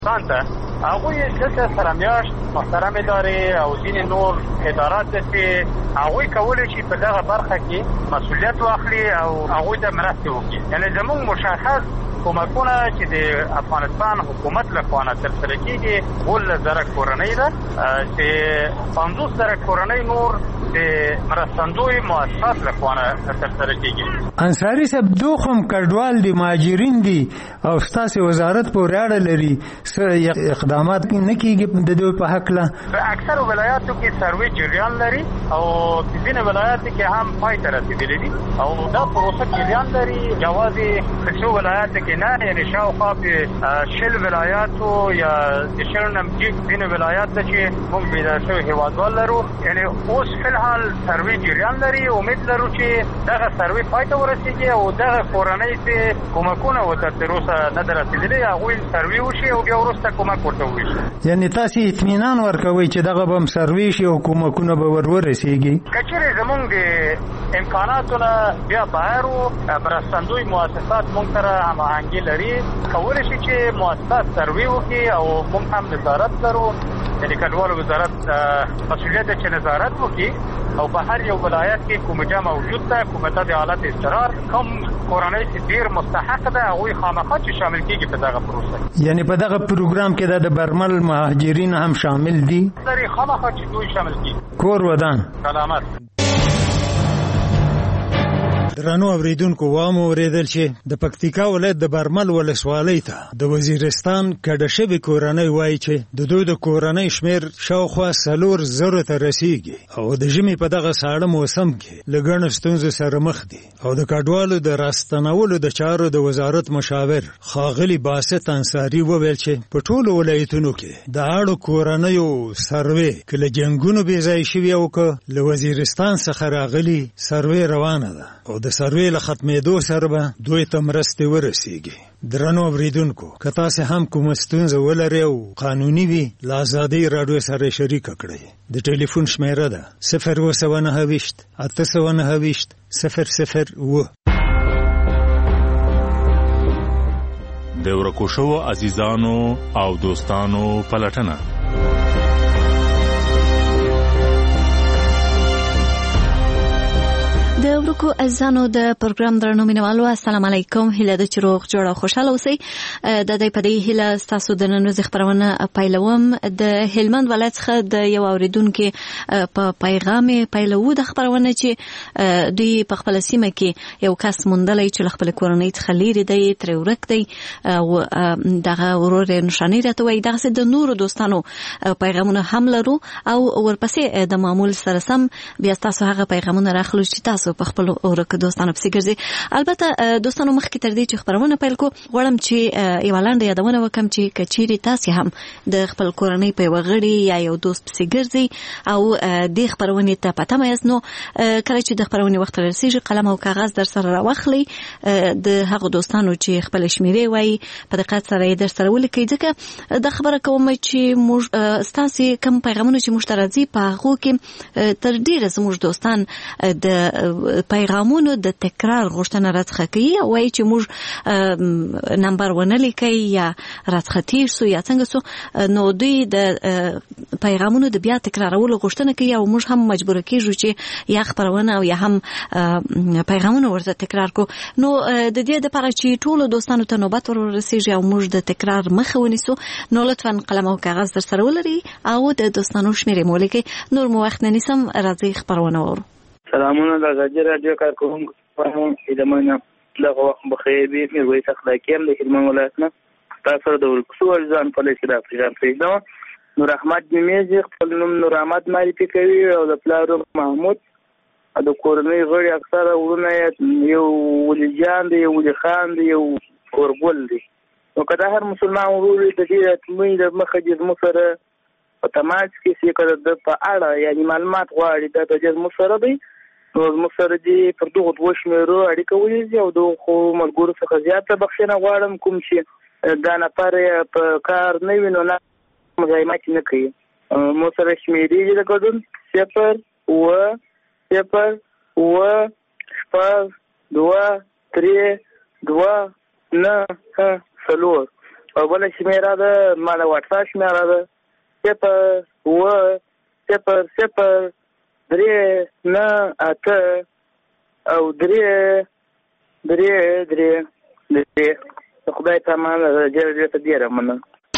ته هغوی دلته سره میاشت محترم ادارې او ځینې نور ادارات چې هغوی کولی شي په دغه برخه کې مسؤلیت واخلي او هغوی ته مرستې وکړي. یعنې زموږ مشخص کومکونه چې د افغانستان حکومت لخوا نه ترسره کېږي 12,000 کورنۍ ده چې 50,000 کورنۍ نور د مرستندوی مؤسسات لخوا نه ترسره کېږي. انصاري صاحب دوخم کډوال دي مهاجرین دي او ستاسو وزارت پورې اړه لري څه اقدامات نه کېږي د دوی په حق له؟ په اکثر ولایاتو کې سروي جریان لري او په ځینې ولایاتو کې هم پای ته رسېدلي دي او دا پروسه جریان لري. یوازې په څو ولایاتو کې نه، یعنې شاوخوا په 60 ولایاتو یا د 60 نه ډېر ځینې ولایات ته چې موږ بیدار شوي هېوادوال لرو. یعنې اوس فلحال سروي جریان لري. امید لرو چې دغه سروي پای ته ورسېږي او دغه کورنۍ چې کومکونه ورته تر اوسه نه ده رسېدلي هغوی سروي وشي او بیا وروسته کومک ورته وویشي. یعنې تاسې اطمینان ورکوئ چې دغه به هم سروي شي او کومکونه به ورسېږي؟ که چېرې زموږ د امکاناتو نه بیا بهر و مرستندوی مؤسسات موږ سره هماهنګي لري، کولی شي چې مؤسسات سروي وکړي او موږ هم نظارت لرو. یعنې کډوالو وزارت مسؤلیت دی چې نظارت وکړي او په هر یو ولایت کې کمیټه موجود ده، کمیټه د حالت اضطرار. کوم کورنۍ چې ډېر مستحق ده هغوی خامخا چې شامل کېږي په دغه پروسه. یعنې په دغه پروګرام کې د برمل مهاجرین هم شامل دي؟ خامخا چې دوی شامل کېږي. کور ودان سلامت. درنو اوریدونکو، وامو اوریدل چې د پکتیکا ولایت د برمل ولسوالۍ ته د وزیرستان کډه شوې کورنۍ وایي چې د دوی د کورنۍ شمیر شاوخوا 4,000 ته رسیږي او د ژمي په دغه ساړه موسم کې له ګڼو ستونزو سره مخ دي او د کډوالو د راستنولو د چارو د وزارت مشاور ښاغلي باسط انصاري وویل چې په ټولو ولایتونو کې د اړو کورنیو سروې که له جنګونو بې ځای شوي او که له وزیرستان څخه راغلي سروې روانه ده او د سروې له ختمېدو سره به دوی ته مرستې ورسیږي. درنو اوریدونکو، که تاسې هم کومه ستونزه ولرئ او قانوني وي له ازادۍ راډیو سره شریکه کړئ. د ټلیفون شمیره ده 029 829 007. د ورکو شوو عزیزانو او دوستانو پلټنه. د ورکو عزیزانو د پروګرام درنو مینوالو، السلام علیکم. هیله ده چې روغ جوړ او خوشاله اوسئ. د دې په دې هیله ستاسو د نن ورځې خبرونه پیلوم. د هلمند ولایت څخه د یو اوریدونکو په پیغام پیلو د خبرونه چې دوی په خپل سیمه کې یو کس موندلی چې خپل کورنۍ څخه لري دی، تر ورک دی او دغه ورور نشانی راته وایي. دغه د نورو دوستانو پیغامونه هم لرو او ورپسې د معمول سره سم بیا تاسو هغه پیغامونه راخلو چې تاسو په خپل اورک دوستانو پسې ګرځي. البته دوستانو مخکې تر دې چې خبرونه پیل کو غواړم چې یو لاندې یادونه وکم چې کچيري تاسو هم د خپل کورنۍ په وغړي یا یو دوست پسې ګرځي او د خبرونه ته پته مې نو کله چې د خبرونه وخت رسیږي قلم او کاغذ در سره راوخلي د هغه دوستانو چې خپل شمیرې وایي په دقت سره در سره ولیکي. ځکه د خبره کوم چې موږ ستاسو کوم پیغامونه چې موږ ترځي په هغه کې تر ډیره زموږ دوستان د پیغامونو د تکرار غوښتنه راڅخه کوي او وایي چې موږ نمبر ونه لیکي یا راڅخه تیر سو یا څنګه سو، نو دوی د پیغامونو د بیا تکرارولو غوښتنه کوي او موږ هم مجبور کیږو چې یا خبرونه او یا هم پیغامونه ورته تکرار کو. نو د دې لپاره چې ټول دوستانو ته نوبت ورسیږي او موږ د تکرار مخه ونیسو، نو لطفا قلم او کاغذ در سره ولري او د دوستانو شمیرې مو لیکي. نور مو وخت نه نیسم، راځي خبرونه وورو. سلامونه د غجر رادیو کارکونکو په ادمنه دغه وخت بخیر وي. میرویس اخلاقی هم د هلمند ولایت نه تاسو د ورکو ځان په لښکره افریقا پریږدم. نور احمد نیمېزي خپل نوم نور احمد معرفي کوي او د پلار محمود د کورنۍ غړي اکثره ورونه یو ولي جان دی، یو ولي خان دی، یو اورګل دی. نو کله هر مسلمان ورور د دې اتمې د مخه د مصر په تماس کې چې کله د په اړه یعنی معلومات غواړي د جز مصر دی، نو مصر دی پر دغه دوه شمیرو اړیکه ونیسي او د خو ملګرو څخه زیاته بخښنه غواړم کوم چې دا نفر په کار نه وي نو نه مزاحمت نه کوي. مو سره شمیرې د کوډون 0 0 0 6 2 3 2 9 4 او بل شمیره ده ما د واتساپ شمیره ده 0-0-0-3-9-8 او 3-3-3 خدای ته مننه ډېره ته ډېره مننه.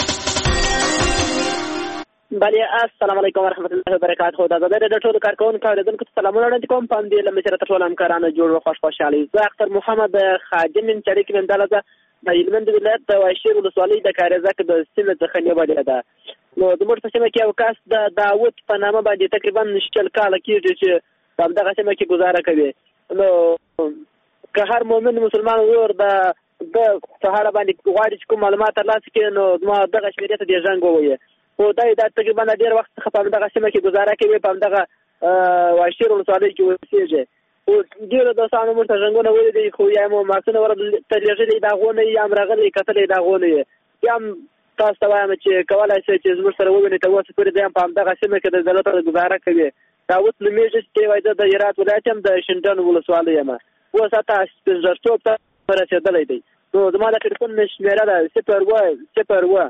بله السلام علیکم ورحمت الله وبرکاته. د ازادۍ راډیو ټولو کارکوونکو اوریدونکو ته سلامونه وړاندې کوم. په همدې له مې سره ټول همکارانو جوړ و خوشحالي. زه اختر محمد خادم یم چې اړیکې مې همدغه ده د هلمند ولایت د واشیر ولسوالۍ د کاریزک د سیمې څخه نیولې ده. نو زموږ په سیمه کې یو کس د داود په نامه باندې تقریبا 40 کاله کېږي چې په همدغه سیمه کې ګزاره کوي. نو که هر مؤمن مسلمان ورور د په اړه باندې غواړي چې کوم معلومات ترلاسه کړي نو زما دغه شمېرې ته دې زنګ ووایي. خو دا تقریبا ډېر وخت څخه په همدغه سیمه کې ګزاره کوي، په همدغه واشیر ولسوالۍ کې اوسېږي. خو ډېرو دوستانو موږ ته زنګونه ولیدي خو یا مو ماسونه ورته لېږلي د هغو نه یې هم راغلی کتلی د هغو نه یې. بیا هم تاسو ته وایم چې کولی شئ چې زموږ سره ووینئ تر اوسه پورې دی هم په همدغه سیمه کې د دولت ګزاره کوي. داود نومېږي چې وایي زه د هرات ولایت یم د شینډن ولسوالۍ یم. اوس حتی سپېڅلتوب ته رسېدلی دی. نو زما د تلیفون شمېره ده 0-0-1-4-2-8-1-9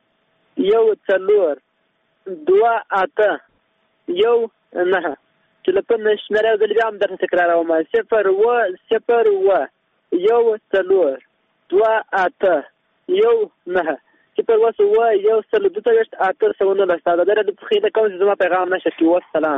تلیفون شمېره یو ځل بیا هم درته تکراروم 0-0-1-4-2-8-1-9 0-1-1-4-2-8-19 دا د خیله کوم چې زما پیغام نشه کی. والسلام.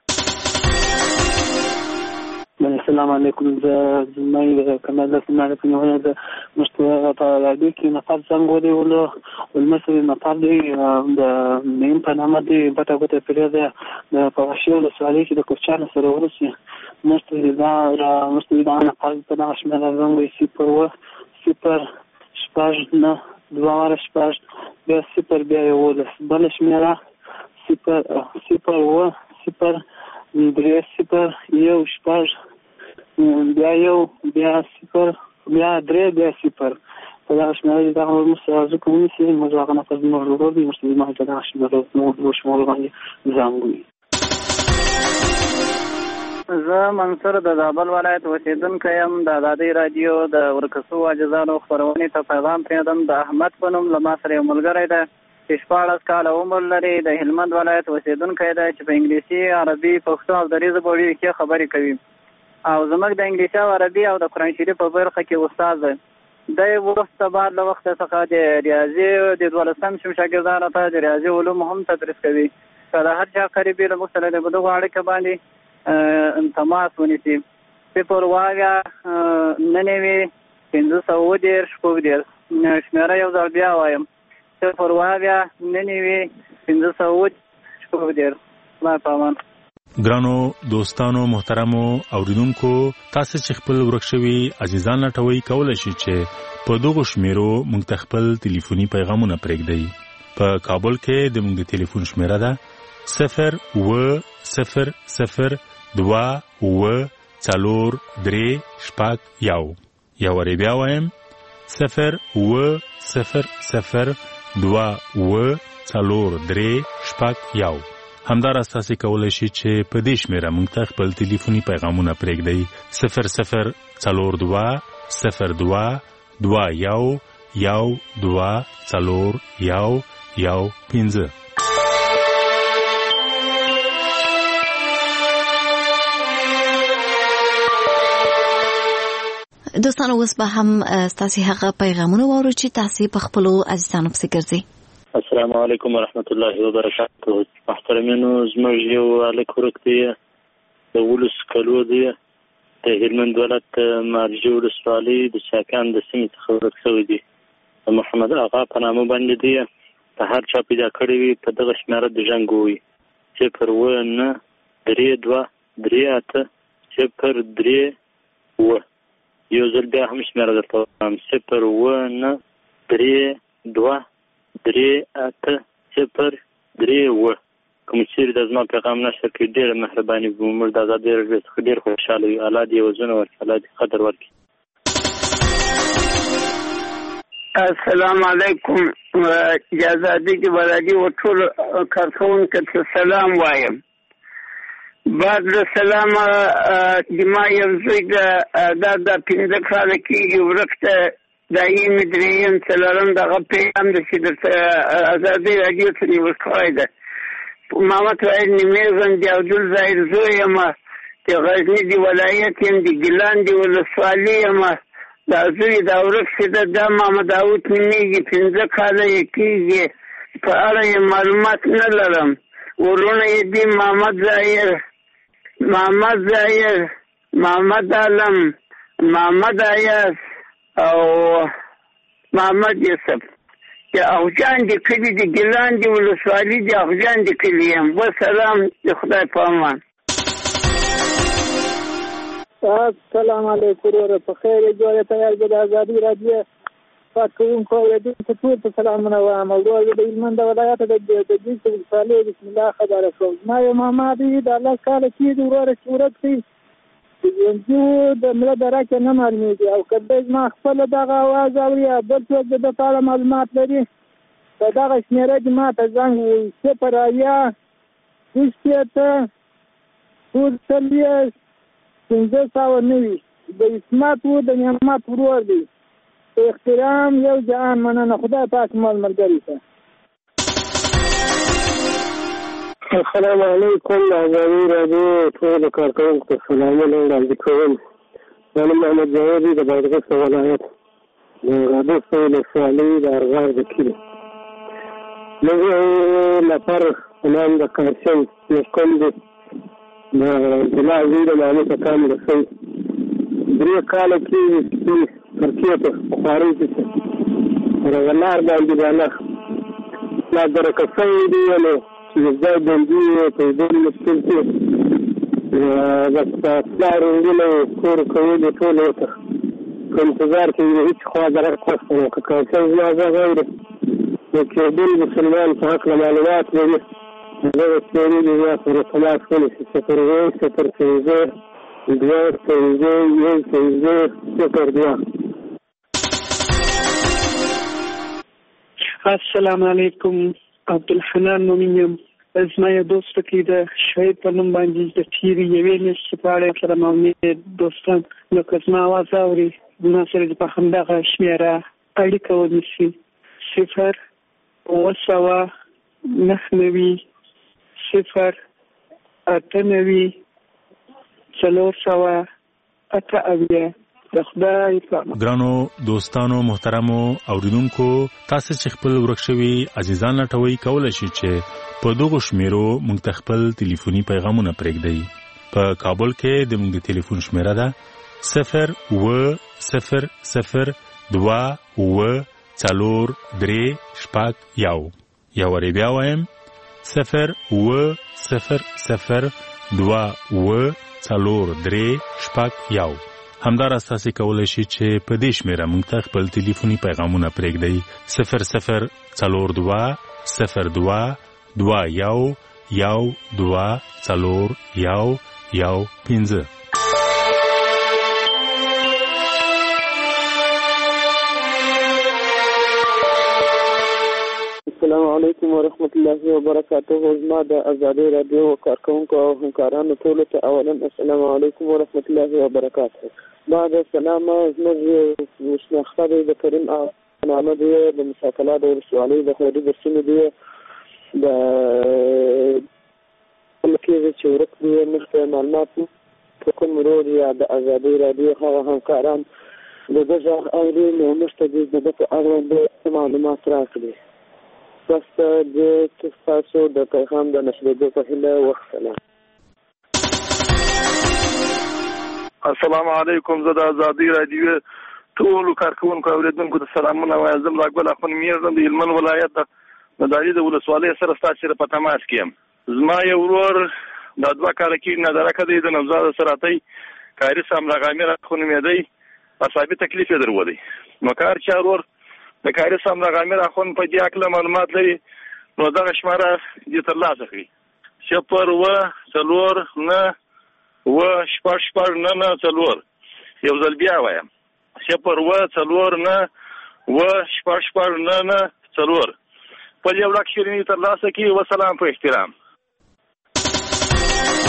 السلام علیکم. زمای کمال سماره په نوې د مستوى په راډیو کې نفر څنګه دی ولمسوي نفر دی د نیم په نامه دی بټه پیریده د پوښیو له سوالي چې د کوچانو سره ورسي مستوي دا نفر په نامه شمېره زنګوي 0-0-8 بیا 0 بیا یو بل شمېره 0-0-3-0-1 بیا یو بیا 0 بیا 3 بیا 0 په دا شمېره دا موږ سره کوم چې موږ هغه نه پز موږ ورو مسلمان ته دا شمېره موږ شمول باندې زنګوي. زه منصور د زابل ولایت اوسېدونکی یم. د ازادۍ راډیو د ورکسو عاجزانو خپرونې ته پیغام پرېږدم. د احمد په نوم له ما سره یو ملګری دی چې 14 کاله عمر لري، د هلمند ولایت اوسېدونکی دی چې په انګلیسي، عربي، پښتو او دري ژبو کې خبرې کوي او زموږ د انګلیسي او عربي او د قرآن شریف په برخه کې استاد دی. دی وروسته بعد له وخته څخه د ریاضي د 12م شم شاګردانو ته د ریاضي علوم هم تدریس کوي. که د هر چا قریبي له موږ سره د دغو اړیکه باندې تماس ونیسي. 0-9-510-510 شمېره یو ځل بیا وایم 0-9-510-510. ما پامان. ګرانو دوستانو محترمو اوریدونکو، تاسو چې خپل ورک شوي عزیزان لټوي کولای شئ چې په دغو شمیرو موږ ته خپل ټلیفوني پیغامونه پرېږدئ. په کابل کې د موږ د ټلیفون شمیره ده 0-0-0-2-4-3-1. یو وری بیا وایم 0-0-0-2-4-3-1. همداراز تاسو کولای شئ چې په دې شمیره موږ ته خپل ټلیفوني پیغامونه پرېږدئ 0-0-02-2-1-2-4-1-1-5. دوستانو اوس به هم ستاسو هغه پیغامونه واورو چې تاسو په خپل عزیزانو پسې ګرځئ. السلام علیکم ورحمت الله وبرکاته. محترمینو، زموږ یو هلک ورک دی د 12 کالو دی د هلمند ولایت مارجې ولسوالۍ د چاکان د سیمې څخه ورک شوی دی. د محمد آغا په نامه باندې دی. په هر چا پیدا کړی وي په دغه شمېره د ژوند وي 0-1-3-2-3-0-3. یو ځل بیا هم شمېره درته وایم 0-1-3-2-3-0-3. کوم چیرې د زما پیغام نشر کړي ډېره مهرباني به موږ د ازادۍ راډیو څخه ډېر خوشحاله یو. الله دې وزونه ورکړي، الله دې قدر ورکړي. السلام علیکم. ازادۍ کې راډیو ټول کارکوونکو ته سلام وایم. بعد السلام. ما یو زوی د 15 کاله کېږي ورک ته دایي مې درېیم څلورم دغه پیغام ده چې د ازادۍ راډیو ته نیول کړی ده. محمد وحید نیمېزم د عبدالظاهر زوی یم، د غزني د ولایت یم، د ګیلان د ولسوالي یم. دا زوی دا ورک چې ده دا محمد داود نومېږي، 15 کاله یې کېږي، په اړه یې معلومات نه لرم. ورونه یې دي محمد ظاهر، محمد عالم، محمد عیاس او محمد یوسف. د اغجان د کلي د ګیلان د ولسوالي د اغجان د کلي یم. وسلام، د خدای په امان. السلام علیکم وروره، په خیر جوړه تیار د ازادي راډیو کارکوونکو اوریدونکو ټول ته سلامونه وایم. ورور د هلمند ولایت د جیس ولسوالۍ بسم الله خبره کوم. زما یو ماما دی د الله کاله کېږي وروره چې ورک دی د ژوندي د مړه درکه نه معلومېږي، او که دی زما خپله دغه اواز اوري یا بل څوک د ده په اړه معلومات لري په دغه شمېره دې ما ته زنګ ووایي 0 6 590. د اسمت و د نعمت ورور دی. احترام یو جهان مننه. خدای پاک مال ملګري ته. السلام علیکم. ازادي راډیو ټولو کارکوونکو ته سلامونه وړاندې کوم. زه محمد جواد د بادغیس ولایت د رادس ولسوالۍ د ارغار د کلي. موږ یو نفر په نام د قاسم کوم دی د جلا زوی د محمود اکام رسۍ 3 کاله کېږي چې ترکیې ته خوارۍ کې په دغه لار باندې بالا لا درکه شوی دی نو چې ځای بندي په ډېر مشکل کې بس پلار نجونې کور کولو ټول ورته په انتظار کې وي هېڅ خوا درک وسته نو که قاسم زما غږ اوري نو کېدل مسلمان په هکله معلومات لري دغه سپېرې دې زما سره تماس ونیسي 0 0 2 2 السلام علیکم. عبدالحنان نومیم. زما یو دوست کې د شهید په نوم باندې د تېرې یوې میاشتې په اړه سره معلومات دوستان نو که زما اواز اوري زما سره د په همدغه شمېره اړیکه ونیسي 0 9 0 8 9 408. ګرانو دوستانو محترمو اوریدونکو تاسو چې خپل ورک شوي عزیزان لټوي کولای شئ چې په دغه شمیرو موږ ته خپل ټلیفوني پیغامونه پرېږدئ. په کابل کې د موږ د ټلیفون شمیره ده 0 یا وری بیا وایم 0 همدارس تاسو کولای شئ چې په دې شمیره موږ ته خپل ټلیفوني پیغامونه پرېږدئ 0022122 السلام علیکم ورحمت الله وبرکاته. زما د ازادي راډیو کارکوونکو او همکارانو ټولو ته اولا السلام علیکم ورحمت الله وبرکاته. بعد السلام زموږ شناخته دی د کریم نامه دی د مساکله د ولسوالۍ د خوري د سیمې دی د کله چې ورک دی مخته معلومات په کوم ورور یا د ازادي راډیو هغه همکاران دغه اوري نو مخته دی د اړوند معلومات راکړي. بس د تاسو د پیغام د نشریدو په هیله وختله. السلام علیکم. زه د ازادي راډیو ټولو کارکوونکو اوریدونکو ته سلامونه وایم. زه لاګل اخوند میرزم د هلمند ولایت د دالۍ د ولسوالۍ سره ستاسو سره په تماس کې یم. زما یو ورور د 2 کاله کې نظرکه دی د نوزاد سراتۍ کاري ساملا غامر خو نومېدی اصابي تکلیف یې درلودی. نو کار چا ورور د کاري ساملا غامر اخوند په دې اړه معلومات لري نو دغه شماره دې ترلاسه کړي 0 یو ځل بیا وایم 0 په یو لک شیرینی ترلاسه کړي. وسلام په احترام.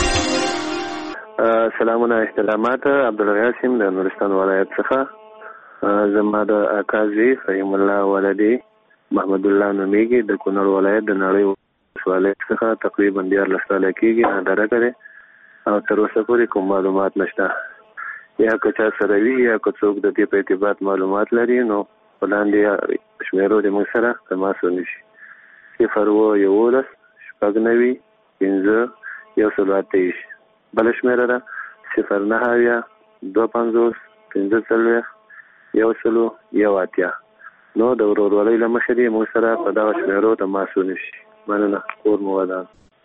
سلامونه احترامات. عبدالغاسم د نورستان ولایت څخه زما د اکازي فهم الله ولدي محمد الله نوميږي د کونړ ولایت د نړۍ ولسوالۍ څخه تقریبا 14 کاله کېږي نه درکه ده او تر اوسه پورې کوم معلومات نشته یا که چا سره وي یا که څوک د دې په ارتباط معلومات لري نو وړاندې شمیرو د موږ سره تماس ونیسي 011 شپږ 9 بل شمیره ده 090 250 15 180 نو د ورورولۍ له مخې دې موږ سره په دغه شمیرو تماس ونیسي. مننه. کور مو ودان.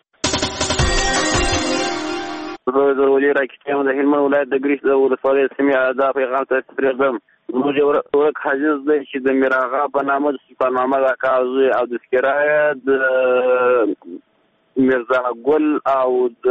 زه ولي راکټیم د هلمند ولایت د ګریش د ولسوالۍ سیمې دا پیغام ته پرېږدم. زموږ یو ورک حاجز دی چې د میراغا په نامه د سلطان محمد اکا زوی او د سکرایه د میرزا ګل او د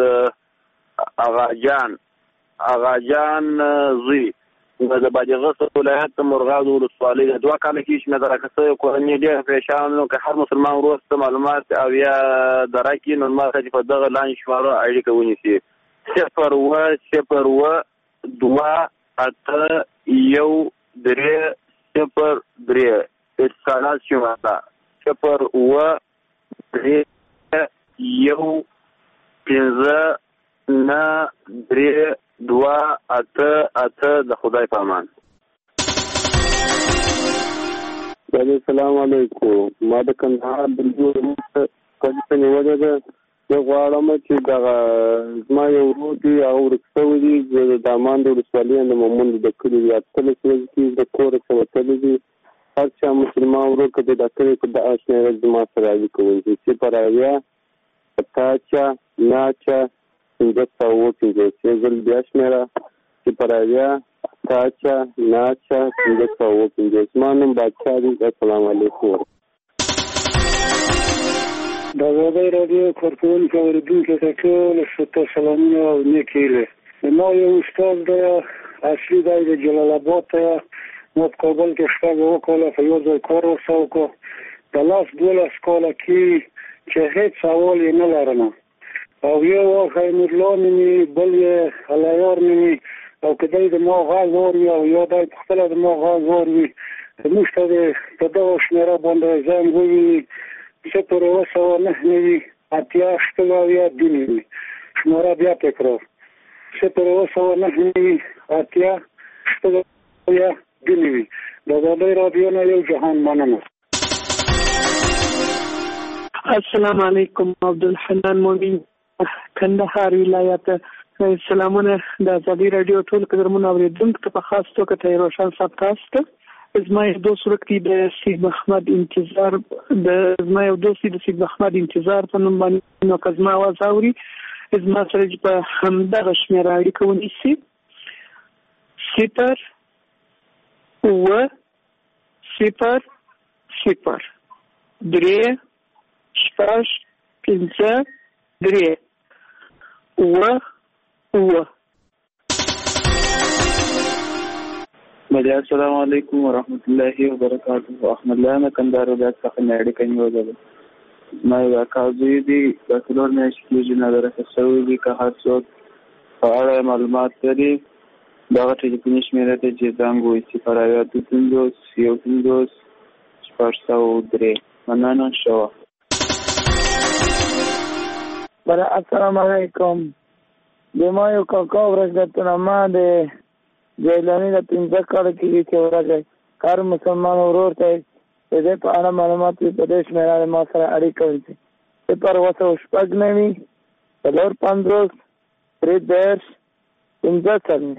اغاجان زوی د باجغس ولایت د مرغاب ولسوالۍ د 2 کال کې چې مدرکه سوی کورنۍ ډېر پریشان نو که هر مسلمان وروسته معلومات او یا درکې نو ما ته په دغه لاندې شماره اړیکه ونیسي 0 اتصالات شماره 0 د خدای په امان. السلام علیکم. ما د کندهار د کلیسا نیولې ده. زه غواړم چې دغه زما یو ورور دی او ورکسوی دی د دامان د ولسوالۍ د مامون د کلي یادتلې کې د کوره څخه وتلی دي. هر چا مسلمان ورور که د ډاکټرې په دغه شمېره زما سره اړیکه ونیسي 0 پتاچا ناچا 550 زل بیا شمېره 0 پتاچا ناچا 550. زما نوم باچا دی. السلام علیکم. د آزادۍ راډیو کارکوونکو اورېدونکو ته ټول سلامونه او نیکې هیلې. ما یو استاد دی اصلي دی د جلال آباد ته. ما په کابل کې 7 کاله په یو ځای کار ورسره وکړ. د 12 کاله کې چې هېڅ سوال یې نه لرم او یو خیر نورلا مې بل یې هلیار مې او که دی د ما غږ واوري او یا دی پخپله د ما غږ واوري موږ ته په دغه شمېره باندې زنګ ووهي 0 اتیا شپږ دیني شماره بیا تکرار 0 اتیا شپږ دیني. د آزادۍ راډیو نه یو جهان مننه. السلام علیکم. عبدالحنان مومن کندهار ولایت. سلامونه د آزادۍ راډیو ټول قدرمن اوریدونکو ته په خاص توګه ته روشن صاحب تاسو ته زما یو دوست ورکړي د سید محمد انتظار په نوم باندې نو که زما اواز اوري زما سره په همدغه شمېره اړیکه ونیسي 0 3 شپږ 5 السلام علیکم ورحمت الله وبرکاته. احمد الله کندهار ولایت څخه اړیکه نیولې. ما یو اکاوزي دي د څلور میاشتې کېږي نه درکه شوی دي. که هر څوک په اړه معلومات لري دغه ټلیفوني شمېره ته چې زنګ ووهي 0 مننه شوه. السلام علیکم. د ما یو کاکا ورځدتونه ما د جیلانی د 15 کاله کېږي چې ورځی هر مسلمان ورور ته د دې په اړه معلومات وي په دې شمېره ما سره اړیکه ونیسي 0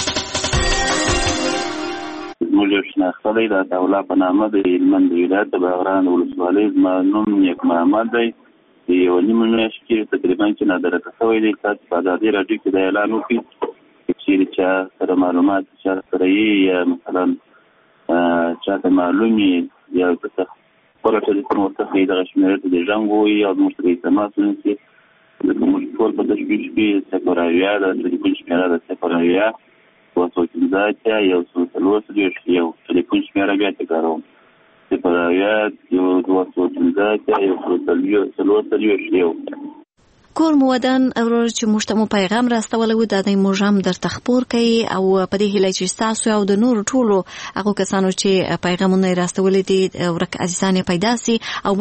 زموږ یو شناخته دی د عطاالله په نامه د هلمند ولایت د باغران ولسوالۍ. زما نوم نیک محمد دی. یو نیمه میاشت کې تقریبا چې نادرکه شوی دی. تاسو په ازادۍ راډیو کې د اعلان وکړي چیرې چا سره معلومات چا سره یا مثلا چا ته معلومي یا څه خپله ټلیفون ورڅخه یې دغه شمېرې ته د زنګ ووهي او زموږ سره یې تماس ونیسي. زموږ ټول په تشویش کې 0 د ټلیفون شمېره ده 0 215 ټلیفون شمېره بیا تکراروم 0 215 1 کور مو ودان ورور چې موږ ته مو پیغام راستولی و دا دی موږ هم درته خپور کوي او په دې هیله چې ستاسو او د نورو ټولو هغو کسانو چې پیغامونه یې راستولی دي ورک عزیزان یې پیدا سي او